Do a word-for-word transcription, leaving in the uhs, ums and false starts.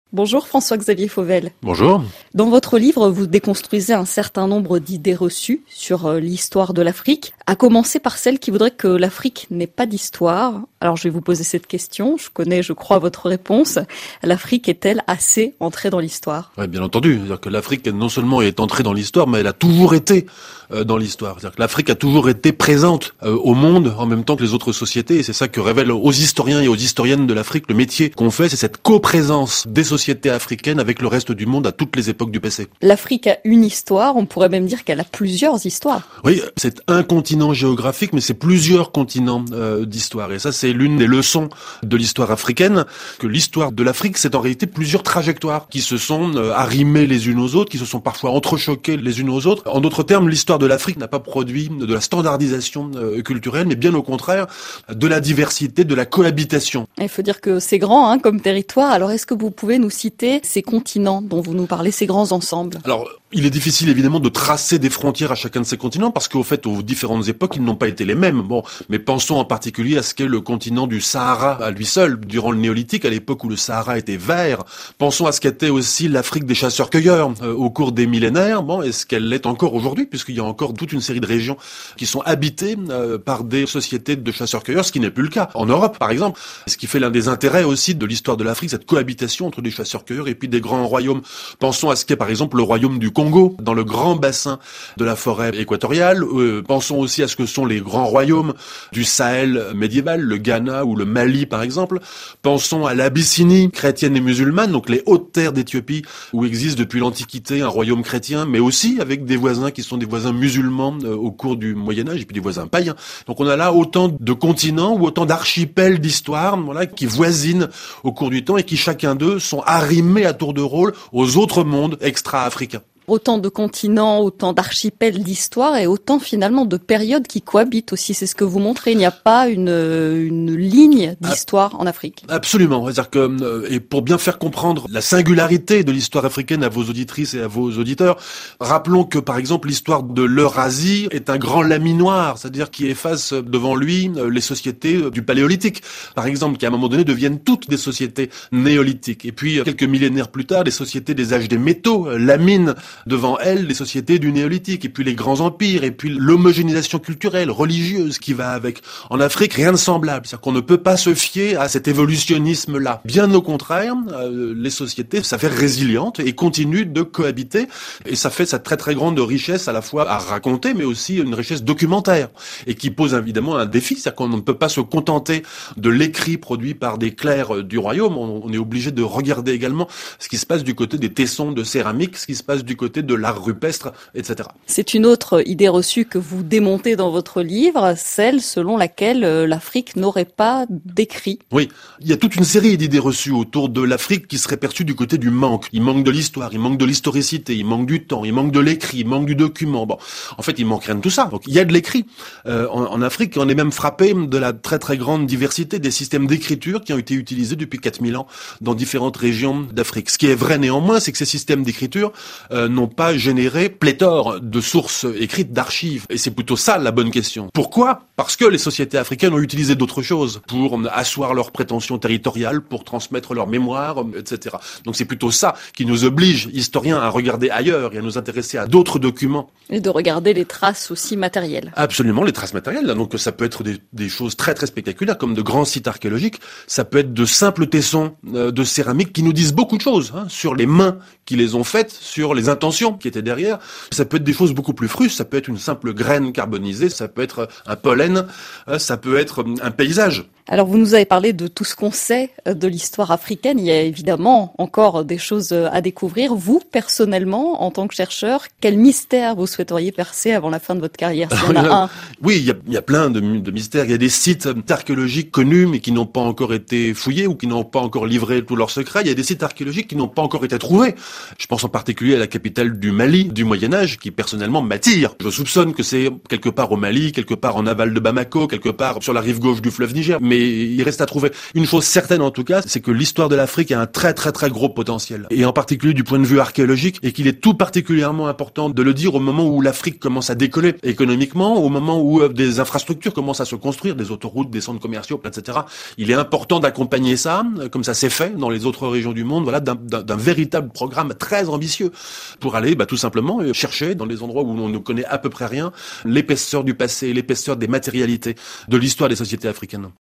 Bonjour François-Xavier Fauvel. Bonjour. Dans votre livre, vous déconstruisez un certain nombre d'idées reçues sur l'histoire de l'Afrique, à commencer par celle qui voudrait que l'Afrique n'ait pas d'histoire. Alors je vais vous poser cette question, je connais, je crois, votre réponse. L'Afrique est-elle assez entrée dans l'histoire ? Oui, bien entendu. C'est-à-dire que l'Afrique, non seulement est entrée dans l'histoire, mais elle a toujours été euh, dans l'histoire. C'est-à-dire que l'Afrique a toujours été présente euh, au monde en même temps que les autres sociétés. Et c'est ça que révèle aux historiens et aux historiennes de l'Afrique le métier qu'on fait, c'est cette coprésence des sociétés africaines avec le reste du monde à toutes les époques du passé. L'Afrique a une histoire, on pourrait même dire qu'elle a plusieurs histoires. Oui, c'est un continent géographique, mais c'est plusieurs continents euh, d'histoire. Et ça, c'est l'une des leçons de l'histoire africaine, que l'histoire de l'Afrique, c'est en réalité plusieurs trajectoires qui se sont euh, arrimées les unes aux autres, qui se sont parfois entrechoquées les unes aux autres. En d'autres termes, l'histoire de l'Afrique n'a pas produit de la standardisation euh, culturelle, mais bien au contraire, de la diversité, de la cohabitation. Il faut dire que c'est grand hein, comme territoire. Alors, est-ce que vous pouvez nous citer ces continents dont vous nous parlez, ces grands ensembles ? Alors, il est difficile évidemment de tracer des frontières à chacun de ces continents parce qu'au fait, aux différentes époques, ils n'ont pas été les mêmes. Bon, mais pensons en particulier à ce qu'est le continent du Sahara à lui seul, durant le Néolithique, à l'époque où le Sahara était vert. Pensons à ce qu'était aussi l'Afrique des chasseurs-cueilleurs euh, au cours des millénaires. Bon, est-ce qu'elle l'est encore aujourd'hui, puisqu'il y a encore toute une série de régions qui sont habitées euh, par des sociétés de chasseurs-cueilleurs, ce qui n'est plus le cas en Europe, par exemple. Ce qui fait l'un des intérêts aussi de l'histoire de l'Afrique, cette cohabitation entre des chasseurs-cueilleurs et puis des grands royaumes. Pensons à ce qu'est par exemple le royaume du Congo, dans le grand bassin de la forêt équatoriale. Euh, pensons aussi à ce que sont les grands royaumes du Sahel médiéval, le Ghana ou le Mali par exemple. Pensons à l'Abyssinie chrétienne et musulmane, donc les hautes terres d'Éthiopie, où existe depuis l'Antiquité un royaume chrétien, mais aussi avec des voisins qui sont des voisins musulmans euh, au cours du Moyen-Âge, et puis des voisins païens. Donc on a là autant de continents ou autant d'archipels d'histoire, voilà, qui voisinent au cours du temps et qui chacun d'eux sont arrimés à tour de rôle aux autres mondes extra-africains. Autant de continents, autant d'archipels d'histoire et autant finalement de périodes qui cohabitent aussi. C'est ce que vous montrez. Il n'y a pas une, une ligne d'histoire en Afrique. Absolument. C'est-à-dire que, et pour bien faire comprendre la singularité de l'histoire africaine à vos auditrices et à vos auditeurs, rappelons que par exemple l'histoire de l'Eurasie est un grand laminoir, c'est-à-dire qui efface devant lui les sociétés du Paléolithique, par exemple, qui à un moment donné deviennent toutes des sociétés néolithiques. Et puis quelques millénaires plus tard, les sociétés des âges des métaux laminent devant elles les sociétés du néolithique, et puis les grands empires, et puis l'homogénéisation culturelle, religieuse qui va avec. En Afrique, rien de semblable. C'est-à-dire qu'on ne peut pas se fier à cet évolutionnisme-là. Bien au contraire, euh, les sociétés s'avèrent résilientes et continuent de cohabiter, et ça fait sa très très grande richesse à la fois à raconter, mais aussi une richesse documentaire, et qui pose évidemment un défi, c'est-à-dire qu'on ne peut pas se contenter de l'écrit produit par des clercs du royaume, on, on est obligé de regarder également ce qui se passe du côté des tessons de céramique, ce qui se passe du côté de l'art rupestre, et cetera. C'est une autre idée reçue que vous démontez dans votre livre, celle selon laquelle l'Afrique n'aurait pas d'écrit. Oui, il y a toute une série d'idées reçues autour de l'Afrique qui seraient perçues du côté du manque. Il manque de l'histoire, il manque de l'historicité, il manque du temps, il manque de l'écrit, il manque du document. Bon, en fait, il manque rien de tout ça. Donc, il y a de l'écrit euh, en, en Afrique, et on est même frappé de la très très grande diversité des systèmes d'écriture qui ont été utilisés depuis quatre mille ans dans différentes régions d'Afrique. Ce qui est vrai néanmoins, c'est que ces systèmes d'écriture euh, n'ont pas généré pléthore de sources écrites, d'archives. Et c'est plutôt ça la bonne question. Pourquoi ? Parce que les sociétés africaines ont utilisé d'autres choses pour asseoir leurs prétentions territoriales, pour transmettre leur mémoire, et cetera. Donc c'est plutôt ça qui nous oblige, historiens, à regarder ailleurs et à nous intéresser à d'autres documents. Et de regarder les traces aussi matérielles. Absolument, les traces matérielles. Donc ça peut être des, des choses très très spectaculaires, comme de grands sites archéologiques. Ça peut être de simples tessons euh, de céramique qui nous disent beaucoup de choses hein, sur les mains qui les ont faites, sur les intentions qui étaient derrière. Ça peut être des choses beaucoup plus frustes, ça peut être une simple graine carbonisée, ça peut être un pollen, ça peut être un paysage. Alors vous nous avez parlé de tout ce qu'on sait de l'histoire africaine. Il y a évidemment encore des choses à découvrir. Vous, personnellement, en tant que chercheur, quel mystère vous souhaiteriez percer avant la fin de votre carrière, s'il y en a un ? Oui, il y a, il y a plein de, de mystères. Il y a des sites archéologiques connus mais qui n'ont pas encore été fouillés ou qui n'ont pas encore livré tous leurs secrets. Il y a des sites archéologiques qui n'ont pas encore été trouvés. Je pense en particulier à la capitale capitale du Mali du Moyen-Âge qui personnellement m'attire. Je soupçonne que c'est quelque part au Mali, quelque part en aval de Bamako, quelque part sur la rive gauche du fleuve Niger. Mais il reste à trouver. Une chose certaine en tout cas, c'est que l'histoire de l'Afrique a un très très très gros potentiel. Et en particulier du point de vue archéologique, et qu'il est tout particulièrement important de le dire au moment où l'Afrique commence à décoller économiquement, au moment où euh, des infrastructures commencent à se construire, des autoroutes, des centres commerciaux, et cetera. Il est important d'accompagner ça, comme ça s'est fait dans les autres régions du monde, voilà, d'un, d'un, d'un véritable programme très ambitieux pour aller bah, tout simplement chercher dans les endroits où on ne connaît à peu près rien l'épaisseur du passé, l'épaisseur des matérialités de l'histoire des sociétés africaines.